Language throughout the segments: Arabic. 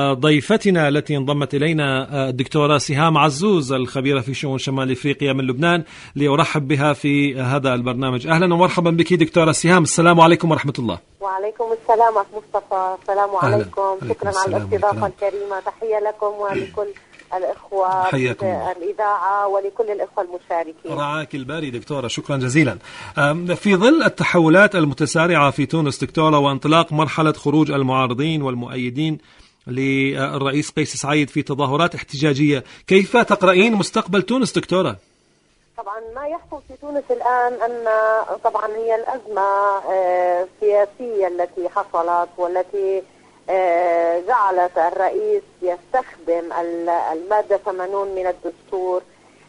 ضيفتنا التي انضمت إلينا الدكتورة سهام عزوز الخبيرة في شؤون شمال إفريقيا من لبنان، لأرحب بها في هذا البرنامج. أهلا ومرحبا بك دكتورة سهام. السلام عليكم ورحمة الله. وعليكم السلام أخ مصطفى. السلام عليكم. شكرا على الاستضافة الكريمة. تحية لكم ولكل الإخوة في الإذاعة ولكل الإخوة المشاركين. رعاك الباري دكتورة، شكرا جزيلا. في ظل التحولات المتسارعة في تونس دكتورة وانطلاق مرحلة خروج المعارضين والمؤيدين للرئيس قيس سعيد في تظاهرات احتجاجية، كيف تقرأين مستقبل تونس دكتورة؟ طبعا ما يحصل في تونس الآن أن طبعا هي الأزمة السياسية التي حصلت والتي جعلت الرئيس يستخدم المادة 80 من الدستور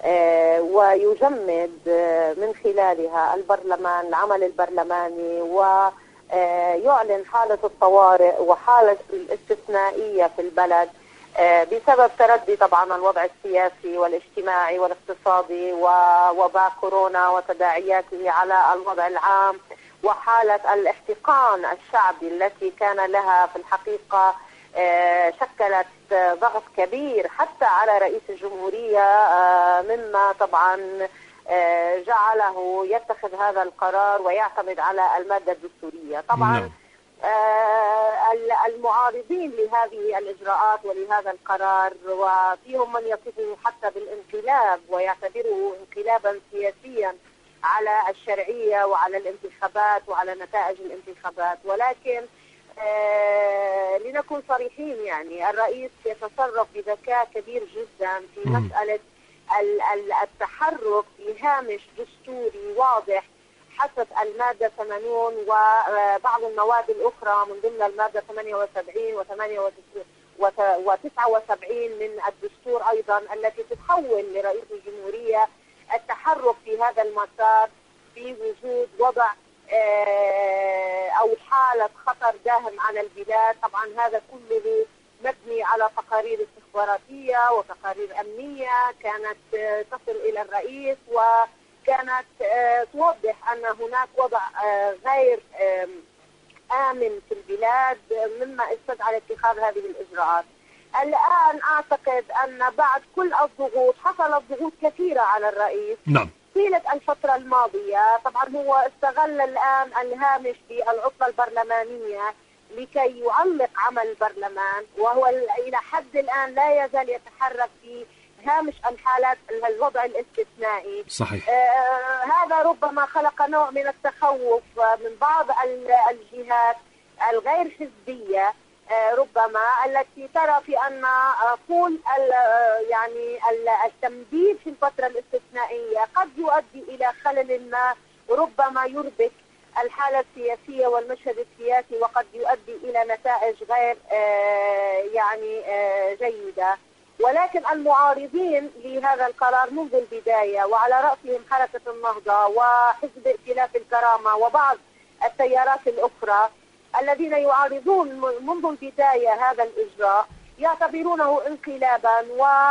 ويجمد من خلالها البرلمان، العمل البرلماني، ويعلن حالة الطوارئ وحالة الاستثنائية في البلد بسبب تردي طبعا الوضع السياسي والاجتماعي والاقتصادي ووباء كورونا وتداعياته على الوضع العام، وحالة الاحتقان الشعبي التي كان لها في الحقيقة شكلت ضغط كبير حتى على رئيس الجمهورية، مما طبعا جعله يتخذ هذا القرار ويعتمد على المادة الدستورية. طبعا المعارضين لهذه الإجراءات ولهذا القرار، وفيهم من يصفه حتى بالانقلاب ويعتبره انقلابا سياسيا على الشرعية وعلى الانتخابات وعلى نتائج الانتخابات، ولكن لنكون صريحين يعني الرئيس يتصرف بذكاء كبير جدا في مسألة التحرك بهامش دستوري واضح حسب المادة 80 وبعض المواد الأخرى من ضمن المادة 78 و79 من الدستور أيضا، التي تحول لرئيس الجمهورية التحرك في هذا المسار في وجود وضع أو حالة خطر داهم على البلاد. طبعا هذا كله مبني على تقارير استخباراتية وتقارير أمنية كانت تصل إلى الرئيس وكانت توضح أن هناك وضع غير آمن في البلاد، مما استدعى اتخاذ هذه الإجراءات. الآن أعتقد أن بعد كل الضغوط حصلت ضغوط كثيرة على الرئيس. نعم. طيلة الفترة الماضية طبعا هو استغل الآن الهامش بالعطلة البرلمانية لكي يعلق عمل البرلمان، وهو إلى حد الآن لا يزال يتحرك في هامش الحالات الوضع الاستثنائي. صحيح. هذا ربما خلق نوع من التخوف من بعض الجهات الغير حزبية ربما التي ترى في أن طول يعني التمديد في الفترة الاستثنائية قد يؤدي إلى خلل ما ربما يربك الحالة السياسية والمشهد السياسي، وقد يؤدي إلى نتائج غير يعني جيدة. ولكن المعارضين لهذا القرار منذ البداية وعلى رأسهم حركة النهضة وحزب ائتلاف الكرامة وبعض التيارات الأخرى الذين يعارضون منذ البداية هذا الإجراء يعتبرونه انقلابا،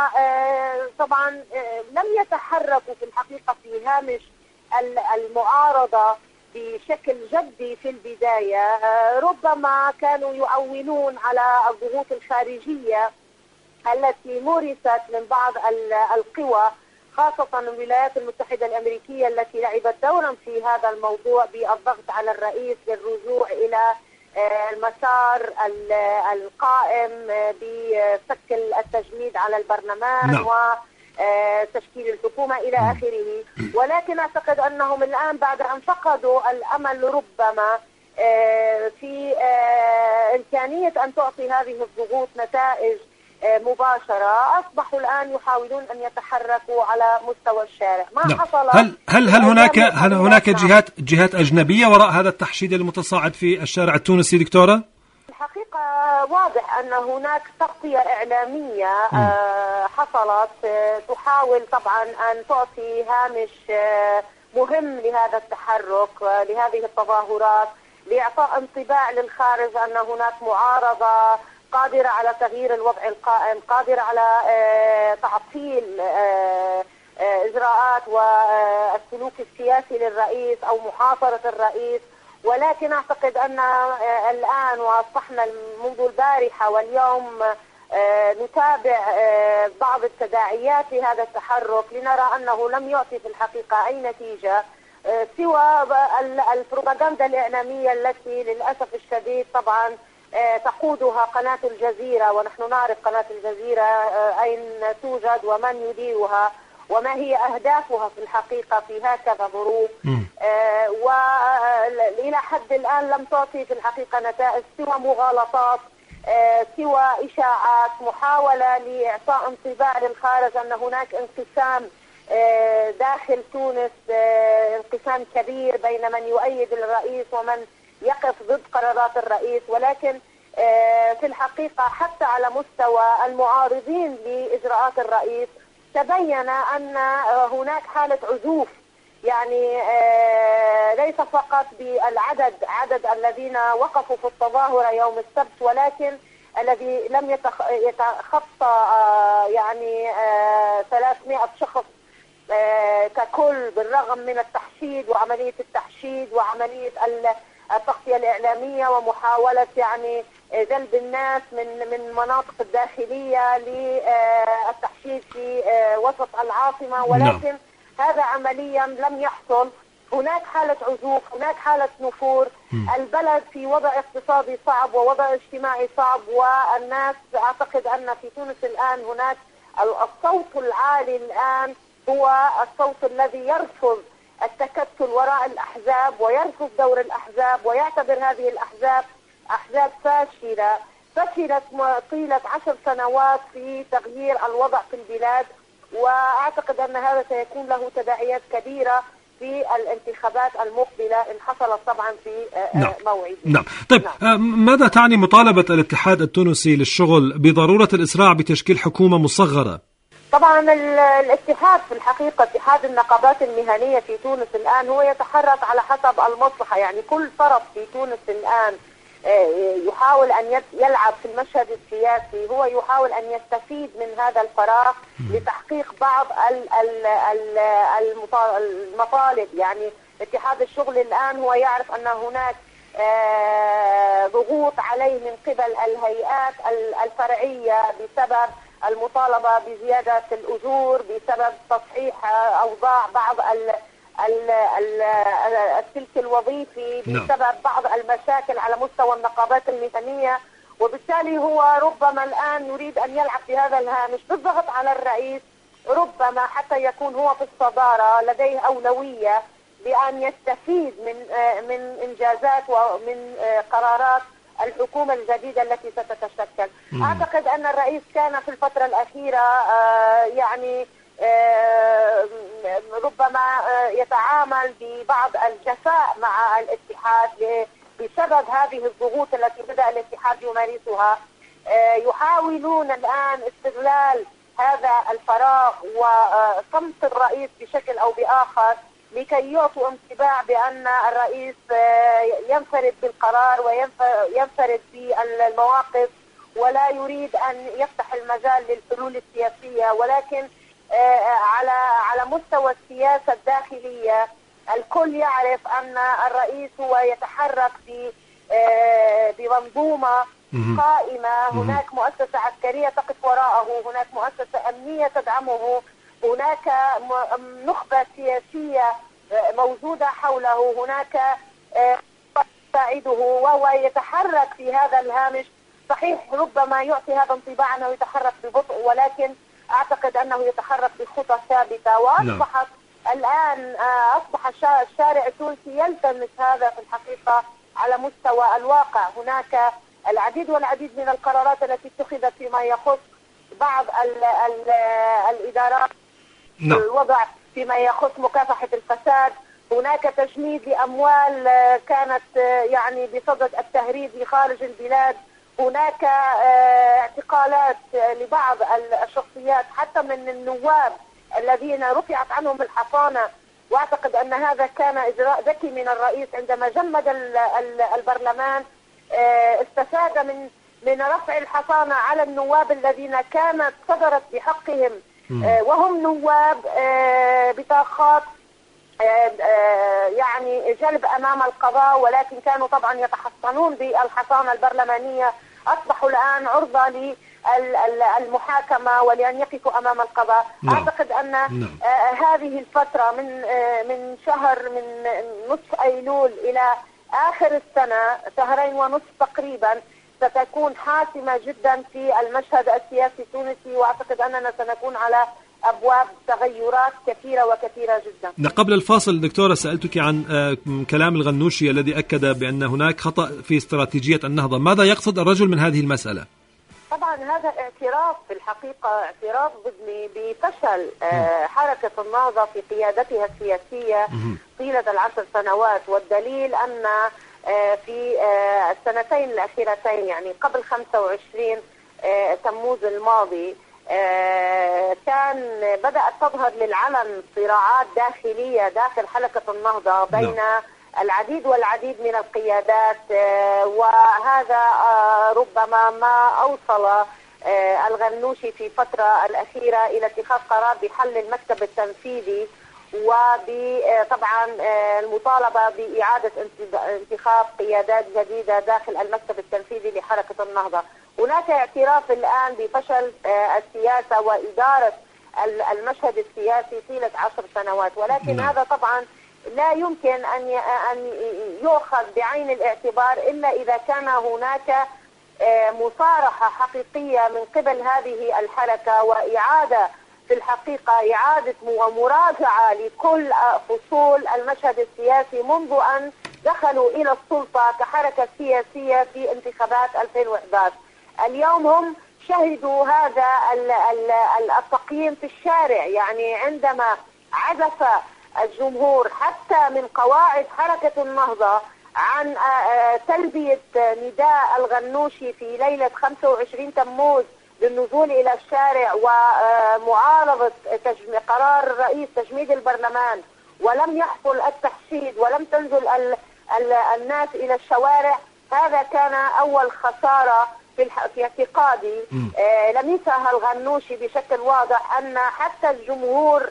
وطبعا لم يتحركوا في الحقيقة في هامش المعارضة بشكل جدي في البداية. ربما كانوا يعولون على الضغوط الخارجية التي مورست من بعض القوى، خاصة الولايات المتحدة الأمريكية التي لعبت دورا في هذا الموضوع بالضغط على الرئيس للرجوع إلى المسار القائم بفك التجميد على البرلمان. نعم. وتشكيل الحكومة إلى آخره. ولكن أعتقد أنهم الآن بعد أن فقدوا الأمل ربما في إمكانية أن تعطي هذه الضغوط نتائج مباشرة، أصبحوا الآن يحاولون أن يتحركوا على مستوى الشارع. ما نعم. حصل. هل هناك جهات أجنبية وراء هذا التحشيد المتصاعد في الشارع التونسي دكتورة؟ الحقيقة واضح أن هناك تغطية إعلامية حصلت تحاول طبعا أن تعطي هامش مهم لهذا التحرك، لهذه التظاهرات، لإعطاء انطباع للخارج أن هناك معارضة قادرة على تغيير الوضع القائم، قادرة على تعطيل إجراءات والسلوك السياسي للرئيس أو محاصرة الرئيس. ولكن أعتقد أن الآن وأصبحنا منذ البارحة واليوم نتابع بعض التداعيات لهذا التحرك لنرى أنه لم يعطي في الحقيقة أي نتيجة سوى البروباغندا الإعلامية التي للأسف الشديد طبعا تقودها قناة الجزيرة، ونحن نعرف قناة الجزيرة أين توجد ومن يديرها وما هي أهدافها في الحقيقة في هكذا ظروف. وإلى حد الآن لم تعطي في الحقيقة نتائج سوى مغالطات، سوى إشاعات، محاولة لإعطاء انطباع للخارج أن هناك انقسام داخل تونس، انقسام كبير بين من يؤيد الرئيس ومن يقف ضد قرارات الرئيس. ولكن في الحقيقة حتى على مستوى المعارضين لإجراءات الرئيس تبين أن هناك حالة عزوف، يعني ليس فقط عدد الذين وقفوا في التظاهرة يوم السبت، ولكن الذي لم يتخطى يعني 300 شخص ككل، بالرغم من التحشيد وعملية التحشيد وعملية التغطية الإعلامية ومحاولة يعني جلب الناس من مناطق الداخلية للتحشيد في وسط العاصمة، ولكن هذا عمليا لم يحصل. هناك حالة عزوف، هناك حالة نفور، البلد في وضع اقتصادي صعب ووضع اجتماعي صعب، والناس أعتقد أن في تونس الآن هناك الصوت العالي الآن هو الصوت الذي يرفض التكتل وراء الأحزاب ويرفض دور الأحزاب ويعتبر هذه الأحزاب أحزاب فشلت طيلة 10 سنوات في تغيير الوضع في البلاد، وأعتقد أن هذا سيكون له تداعيات كبيرة في الانتخابات المقبلة إن حصلت طبعا في موعد. نعم. طيب ماذا تعني مطالبة الاتحاد التونسي للشغل بضرورة الإسراع بتشكيل حكومة مصغرة؟ طبعا الاتحاد في الحقيقة اتحاد النقابات المهنية في تونس الآن هو يتحرك على حسب المصلحة، يعني كل طرف في تونس الآن يحاول أن يلعب في المشهد السياسي، هو يحاول أن يستفيد من هذا الفراغ لتحقيق بعض المطالب. يعني اتحاد الشغل الآن هو يعرف أن هناك ضغوط عليه من قبل الهيئات الفرعية بسبب المطالبة بزيادة الأجور، بسبب تصحيح أوضاع بعض السلك الوظيفي، بسبب بعض المشاكل على مستوى النقابات المهنية، وبالتالي هو ربما الآن يريد أن يلعب في هذا الهامش بالضغط على الرئيس، ربما حتى يكون هو في الصدارة، لديه أولوية بأن يستفيد من إنجازات ومن قرارات الحكومة الجديدة التي ستتشكل. أعتقد أن الرئيس كان في الفترة الأخيرة يعني ربما يتعامل ببعض الجفاء مع الاتحاد بسبب هذه الضغوط التي بدأ الاتحاد يمارسها. يحاولون الآن استغلال هذا الفراغ وصمت الرئيس بشكل أو بآخر لكي يعطوا انطباع بأن الرئيس ينفرد بالقرار وينفرد بالمواقف ولا يريد أن يفتح المجال للحلول السياسية. ولكن على مستوى السياسة الداخلية الكل يعرف أن الرئيس هو يتحرك بمنظومة قائمة، هناك مؤسسة عسكرية تقف وراءه، هناك مؤسسة أمنية تدعمه، هناك نخبة سياسية موجودة حوله، هناك تساعده، وهو يتحرك في هذا الهامش. صحيح ربما يعطي هذا انطباع أنه يتحرك ببطء، ولكن أعتقد أنه يتحرك بخطى ثابتة، وأصبحت الآن أصبح الشارع التونسي يلتمس هذا في الحقيقة على مستوى الواقع. هناك العديد والعديد من القرارات التي اتخذت فيما يخص بعض الإدارات، الوضع فيما يخص مكافحة الفساد، هناك تجميد لأموال كانت يعني بصدد التهريب لخارج البلاد، هناك اعتقالات لبعض الشخصيات حتى من النواب الذين رفعت عنهم الحصانة. واعتقد ان هذا كان اجراء ذكي من الرئيس عندما جمد البرلمان، استفاد من رفع الحصانة على النواب الذين كانت صدرت بحقهم وهم نواب بطاقات يعني جلب امام القضاء، ولكن كانوا طبعا يتحصنون بالحصانة البرلمانية، اصبحوا الان عرضة المحاكمة ولأن يقفوا أمام القضاء. أعتقد أن هذه الفترة من شهر من نصف أيلول إلى آخر السنة 2.5 تقريبا ستكون حاسمة جدا في المشهد السياسي التونسي، وأعتقد أننا سنكون على أبواب تغيرات كثيرة وكثيرة جدا. قبل الفاصل دكتورة سألتك عن كلام الغنوشي الذي أكد بأن هناك خطأ في استراتيجية النهضة. ماذا يقصد الرجل من هذه المسألة؟ طبعا هذا اعتراف في الحقيقة، اعتراف ضمني بفشل حركة النهضة في قيادتها السياسية طيلة 10 سنوات، والدليل أن في السنتين الأخيرتين يعني قبل 25 تموز الماضي كان بدأت تظهر للعلن صراعات داخلية داخل حركة النهضة بين العديد والعديد من القيادات، وهذا ربما ما أوصل الغنوشي في الفترة الأخيرة إلى اتخاذ قرار بحل المكتب التنفيذي، وطبعا المطالبة بإعادة انتخاب قيادات جديدة داخل المكتب التنفيذي لحركة النهضة. هناك اعتراف الآن بفشل السياسة وإدارة المشهد السياسي طيلة 10 سنوات، ولكن هذا طبعا لا يمكن أن يؤخذ بعين الاعتبار إلا إذا كان هناك مصارحة حقيقية من قبل هذه الحركة، وإعادة في الحقيقة إعادة ومراجعة لكل فصول المشهد السياسي منذ أن دخلوا إلى السلطة كحركة سياسية في انتخابات 2011. اليوم هم شهدوا هذا التقييم في الشارع، يعني عندما عزف الجمهور حتى من قواعد حركة النهضة عن تلبية نداء الغنوشي في ليلة 25 تموز بالنزول إلى الشارع ومعارضة قرار الرئيس تجميد البرلمان، ولم يحصل التحشيد ولم تنزل الناس إلى الشوارع. هذا كان أول خسارة في اعتقادي لمسها الغنوشي بشكل واضح، أن حتى الجمهور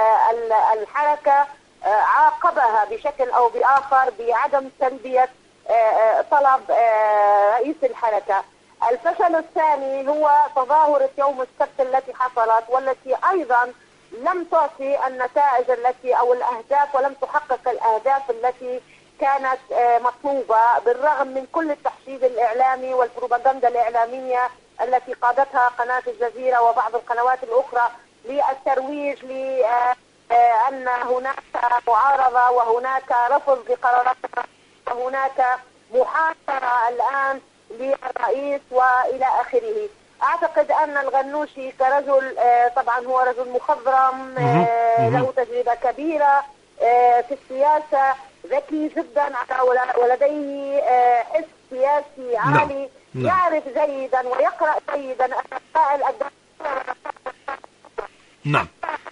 الحركة عاقبها بشكل أو بآخر بعدم تلبية طلب رئيس الحركة. الفشل الثاني هو تظاهرة يوم السبت التي حصلت، والتي أيضا لم تعطي النتائج التي أو الأهداف، ولم تحقق الأهداف التي كانت مطلوبة، بالرغم من كل التحشيد الإعلامي والبروباغندا الإعلامية التي قادتها قناة الجزيرة وبعض القنوات الأخرى للترويج لأن هناك معارضة وهناك رفض بقرارات وهناك محاصرة الآن للرئيس وإلى آخره. أعتقد أن الغنوشي كرجل طبعا هو رجل مخضرم له تجربة كبيرة في السياسة، ذكي جدا ولديه حس سياسي عالي، يعرف جيدا ويقرأ جيدا الرسائل نعم.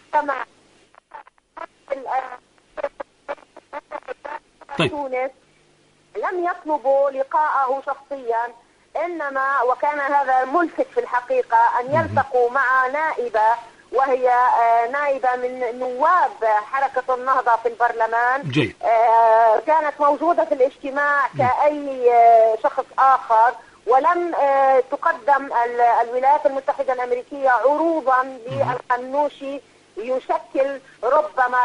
تونس لم يطلبوا لقاءه شخصيا، إنما وكان هذا ملفت في الحقيقة أن يلتقوا مع نائبة، وهي نائبة من نواب حركة النهضة في البرلمان. كانت موجودة في الاجتماع كأي شخص آخر، ولم تقدم الولايات المتحدة الأمريكية عروضا للغنوشي يشكل ربما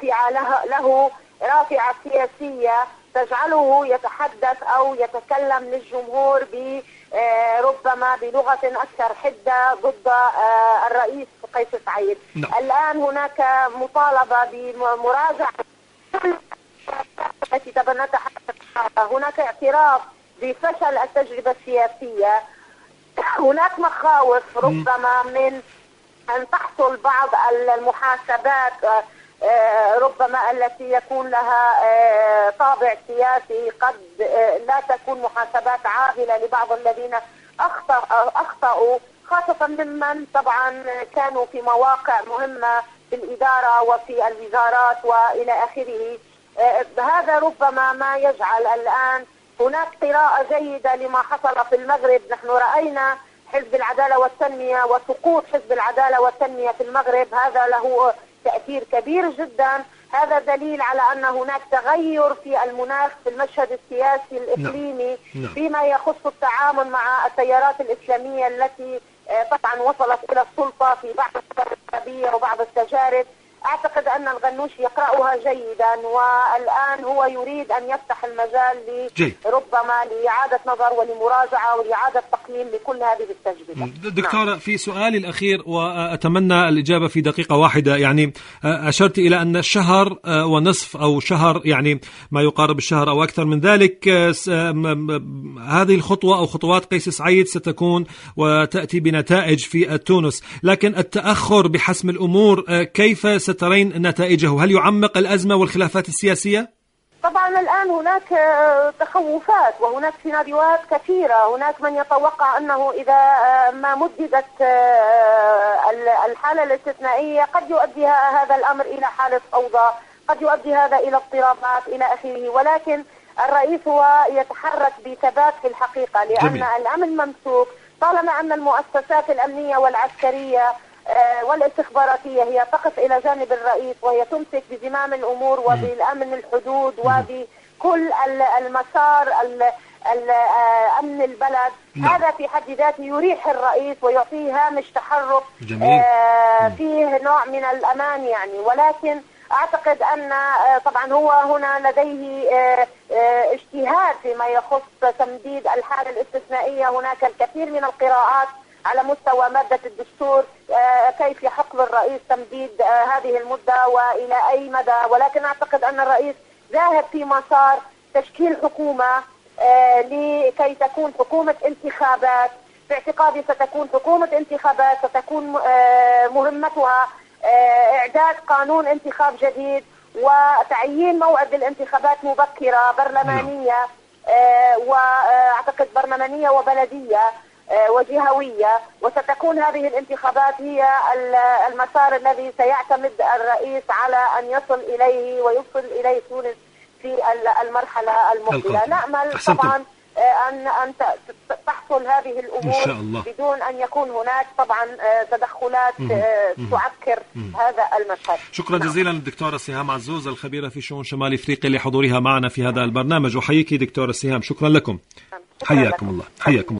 رافعة سياسية تجعله يتحدث أو يتكلم للجمهور ربما بلغة أكثر حدة ضد الرئيس قيس سعيد. الآن هناك مطالبة بمراجعة التي تبنتها، هناك اعتراف بفشل التجربة السياسية، هناك مخاوف ربما من أن تحصل بعض المحاسبات ربما التي يكون لها طابع سياسي، قد لا تكون محاسبات عاجلة لبعض الذين أخطأوا، خاصة ممن طبعا كانوا في مواقع مهمة في الإدارة وفي الوزارات وإلى آخره. هذا ربما ما يجعل الآن هناك قراءة جيدة لما حصل في المغرب. نحن رأينا حزب العدالة والتنمية وسقوط حزب العدالة والتنمية في المغرب، هذا له تأثير كبير جدا. هذا دليل على أن هناك تغير في المناخ في المشهد السياسي الإقليمي فيما يخص التعامل مع التيارات الإسلامية التي طبعا وصلت إلى السلطة في بعض التجارب وبعض التجارب. أعتقد أن الغنوشي يقرأها جيدا، والآن هو يريد أن يفتح المجال ربما لإعادة نظر ولمراجعة ولإعادة تقييم لكل هذه التجربة. دكتورة، في سؤالي الأخير وأتمنى الإجابة في دقيقة واحدة، يعني أشرت إلى أن شهر ونصف أو شهر، يعني ما يقارب الشهر أو أكثر من ذلك، هذه الخطوة أو خطوات قيس سعيد ستكون وتأتي بنتائج في تونس، لكن التأخر بحسم الأمور كيف سترين نتائجه؟ هل يعمق الأزمة والخلافات السياسية؟ طبعا الآن هناك تخوفات وهناك سيناريوهات كثيرة. هناك من يتوقع أنه إذا ما مددت الحالة الاستثنائية قد يؤدي هذا الأمر إلى حالة فوضى، قد يؤدي هذا إلى اضطرابات إلى آخره، ولكن الرئيس هو يتحرك بثبات في الحقيقة، لأن الأمن ممسوك طالما أن المؤسسات الأمنية والعسكرية والاستخباراتية هي تقف إلى جانب الرئيس، وهي تمسك بزمام الأمور وبالأمن الحدود وبكل المسار أمن البلد. هذا في حد ذاته يريح الرئيس ويعطيه هامش تحرك فيه نوع من الأمان يعني. ولكن أعتقد أن طبعا هو هنا لديه اجتهاد فيما يخص تمديد الحالة الاستثنائية. هناك الكثير من القراءات على مستوى مادة الدستور كيف يحق للرئيس تمديد هذه المدة وإلى أي مدى، ولكن أعتقد أن الرئيس ذاهب في مسار تشكيل حكومة لكي تكون حكومة انتخابات. في اعتقادي ستكون حكومة انتخابات، ستكون مهمتها إعداد قانون انتخاب جديد وتعيين موعد الانتخابات مبكرة برلمانية، وأعتقد برلمانية وبلدية وجهوية، وستكون هذه الانتخابات هي المسار الذي سيعتمد الرئيس على أن يصل إليه ويوصل إليه تونس في المرحلة المقبلة. نأمل طبعا أن تحصل هذه الأمور بدون أن يكون هناك طبعا تدخلات تعكر هذا المشهد. شكرا جزيلا الدكتورة سهام عزوز الخبيرة في شؤون شمال إفريقيا لحضورها معنا في هذا البرنامج، وحييك دكتورة سهام، شكرا لكم. حياكم الله.